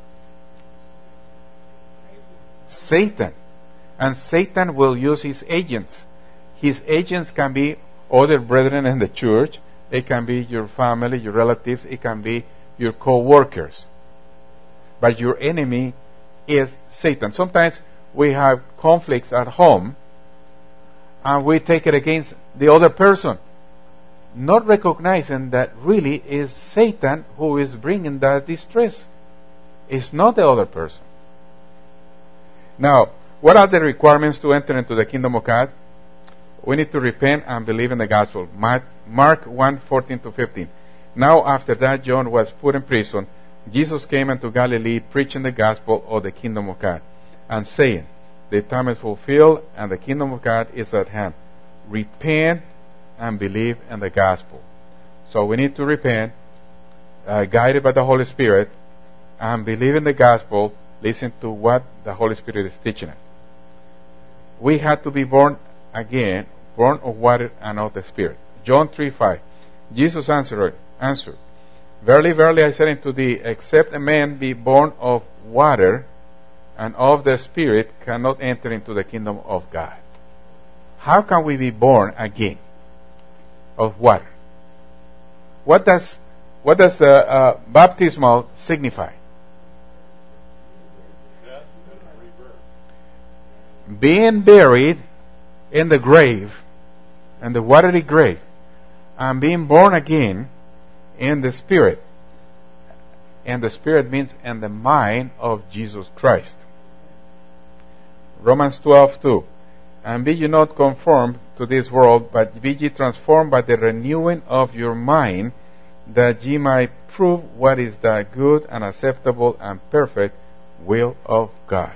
S1: Satan. And Satan will use his agents. His agents can be other brethren in the church It can be your family, your relatives. It can be your co-workers. But your enemy is Satan. Sometimes we have conflicts at home and we take it against the other person, not recognizing that really is Satan who is bringing that distress. It's not the other person. Now, what are the requirements to enter into the kingdom of God? We need to repent and believe in the gospel. Mark 1:14-15. Now after that John was put in prison, Jesus came into Galilee preaching the gospel of the kingdom of God, and saying, the time is fulfilled and the kingdom of God is at hand. Repent and believe in the gospel. So we need to repent, guided by the Holy Spirit, and believe in the gospel, listen to what the Holy Spirit is teaching us. We had to be born again, born of water and of the Spirit. John 3:5. Jesus answered, Verily, verily, I say unto thee, except a man be born of water and of the Spirit, cannot enter into the kingdom of God. How can we be born again of water? What does the baptismal signify?
S2: Death and rebirth.
S1: Being buried in the grave, in the watery grave, and being born again in the Spirit. And the Spirit means in the mind of Jesus Christ. Romans 12:2. And be ye not conformed to this world, but be ye transformed by the renewing of your mind, that ye might prove what is the good and acceptable and perfect will of God.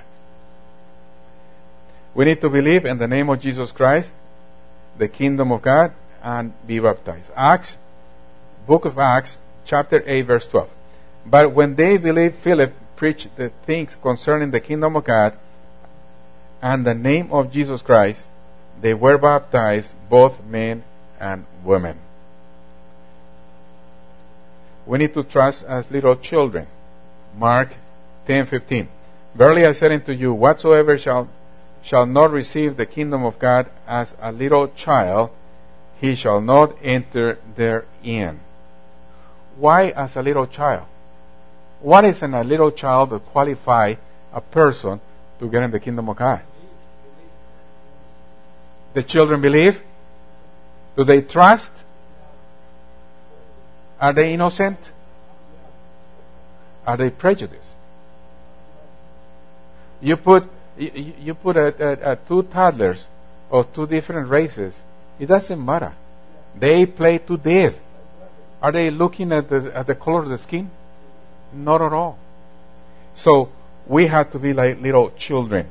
S1: We need to believe in the name of Jesus Christ, the kingdom of God, and be baptized. Book of Acts, chapter 8, verse 12. But when they believed Philip preached the things concerning the kingdom of God and the name of Jesus Christ, they were baptized, both men and women. We need to trust as little children. Mark 10:15. Verily I say unto you, whatsoever shall not receive the kingdom of God as a little child, he shall not enter therein. Why as a little child? What is in a little child that qualify a person to get in the kingdom of God? The children believe? Do they trust? Are they innocent? Are they prejudiced? You put two toddlers of two different races, it doesn't matter. They play to death. Are they looking at the color of the skin? Not at all. So we have to be like little children.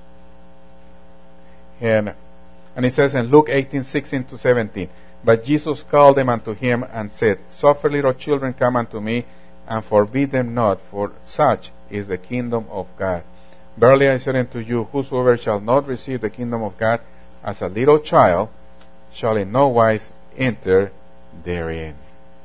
S1: And it says in Luke 18:16-17, but Jesus called them unto him and said, suffer little children come unto me, and forbid them not, for such is the kingdom of God. Verily I say unto you, whosoever shall not receive the kingdom of God as a little child, shall in no wise enter therein.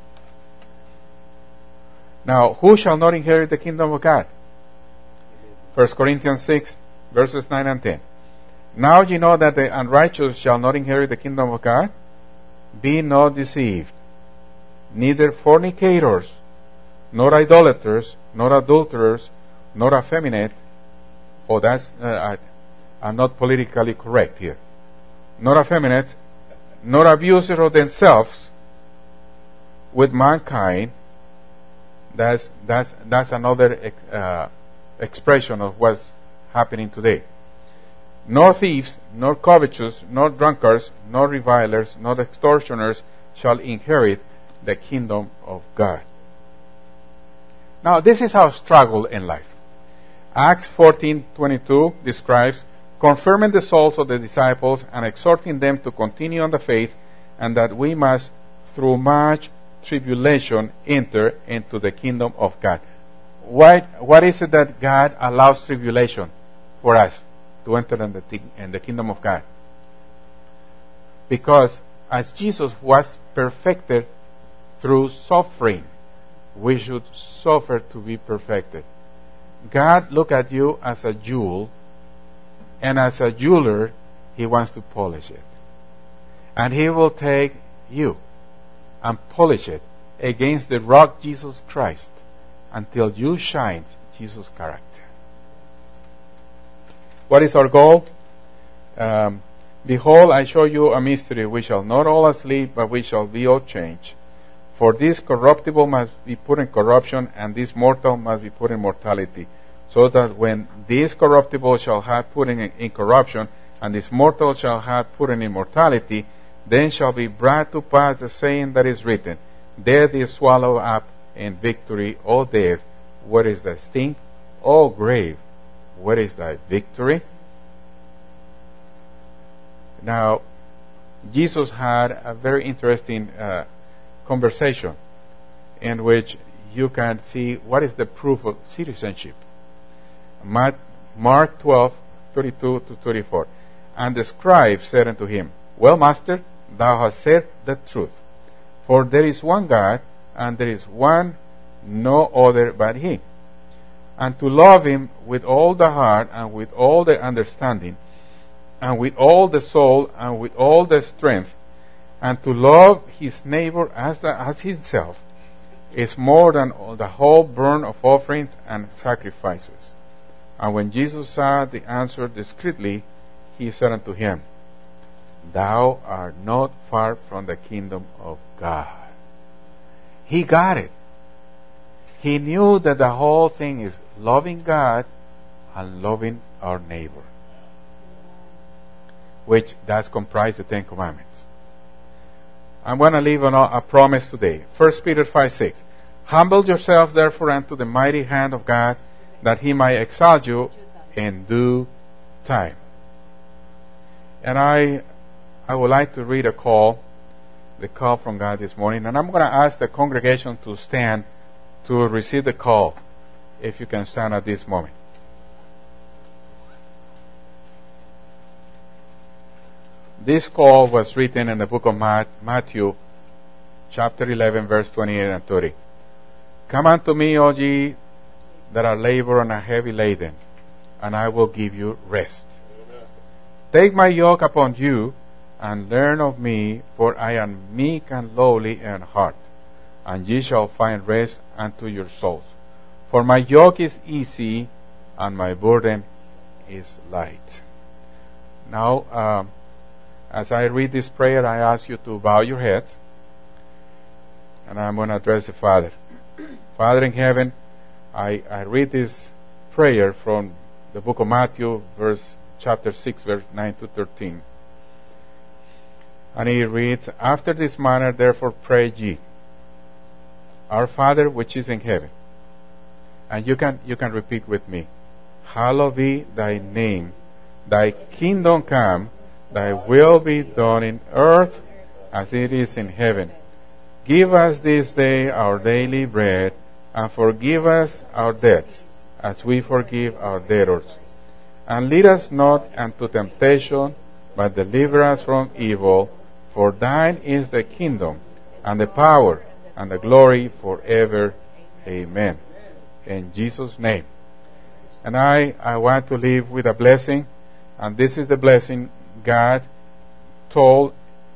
S1: Now, who shall not inherit the kingdom of God? 1 Corinthians 6, verses 9 and 10. Now ye know that the unrighteous shall not inherit the kingdom of God. Be not deceived. Neither fornicators, nor idolaters, nor adulterers, nor effeminate. Oh, that's I'm not politically correct here. Nor effeminate, nor abusers of themselves with mankind. That's another expression of what's happening today. Nor thieves, nor covetous, nor drunkards, nor revilers, nor extortioners shall inherit the kingdom of God. Now, this is our struggle in life. Acts 14:22 describes confirming the souls of the disciples and exhorting them to continue on the faith, and that we must, through much tribulation, enter into the kingdom of God. What is it that God allows tribulation for us to enter in the kingdom of God? Because as Jesus was perfected through suffering, we should suffer to be perfected. God look at you as a jewel, and as a jeweler, He wants to polish it. And He will take you and polish it against the rock Jesus Christ until you shine Jesus' character. What is our goal? Behold, I show you a mystery. We shall not all sleep, but we shall be all changed. For this corruptible must be put in corruption, and this mortal must be put in mortality. So that when this corruptible shall have put in corruption, and this mortal shall have put in immortality, then shall be brought to pass the saying that is written, Death is swallowed up in victory. O death, what is thy sting? O grave, what is thy victory? Now, Jesus had a very interesting conversation in which you can see what is the proof of citizenship. Mark 12, 32 to 34. And the scribe said unto him, Well, master, thou hast said the truth. For there is one God, and there is one no other but He. And to love Him with all the heart, and with all the understanding, and with all the soul, and with all the strength, and to love his neighbor as himself, is more than the whole burnt of offerings and sacrifices. And when Jesus saw the answer discreetly, he said unto him, Thou art not far from the kingdom of God. He got it. He knew that the whole thing is loving God and loving our neighbor, which does comprise the Ten Commandments. I'm going to leave a promise today. 1 Peter 5:6. Humble yourselves therefore unto the mighty hand of God, that He might exalt you in due time. And I would like to read the call from God this morning, and I'm going to ask the congregation to stand to receive the call, if you can stand at this moment. This call was written in the book of Matthew, chapter 11, verse 28 and 30. Come unto me, all ye that are labor and are heavy laden, and I will give you rest.
S2: Amen.
S1: Take my yoke upon you, and learn of me, for I am meek and lowly in heart, and ye shall find rest unto your souls. For my yoke is easy, and my burden is light. Now, as I read this prayer, I ask you to bow your heads, and I'm going to address the Father. Father in heaven, I read this prayer from the book of Matthew, chapter 6, verse 9 to 13. And he reads, After this manner therefore pray ye, Our Father which is in heaven. And you can repeat with me. Hallowed be thy name, thy kingdom come, thy will be done in earth as it is in heaven. Give us this day our daily bread, and forgive us our debts, as we forgive our debtors. And lead us not into temptation, but deliver us from evil. For thine is the kingdom, and the power, and the glory forever. Amen. In Jesus' name. And I want to leave with a blessing, and this is the blessing God told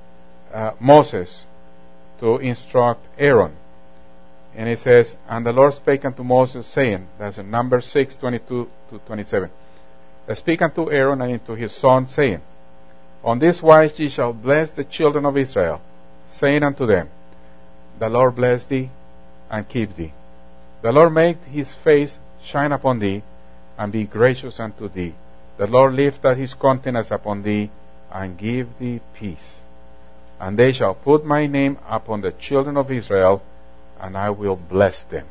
S1: Moses to instruct Aaron. And it says, And the Lord spake unto Moses, saying, that's in Numbers 6, 22 to 27. Speak unto Aaron and unto his son, saying, On this wise ye shall bless the children of Israel, saying unto them, The Lord bless thee and keep thee. The Lord make his face shine upon thee, and be gracious unto thee. The Lord lift up his countenance upon thee, and give thee peace. And they shall put my name upon the children of Israel, and I will bless them.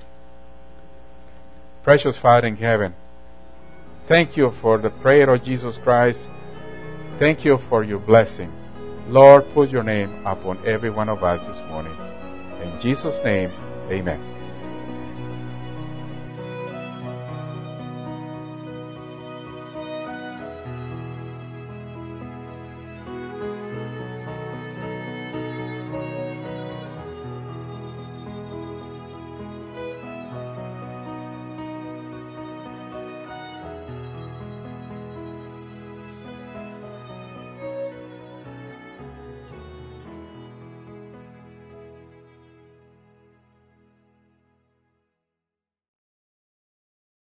S1: Precious Father in heaven, thank you for the prayer of Jesus Christ. Thank you for your blessing. Lord, put your name upon every one of us this morning. In Jesus' name, amen.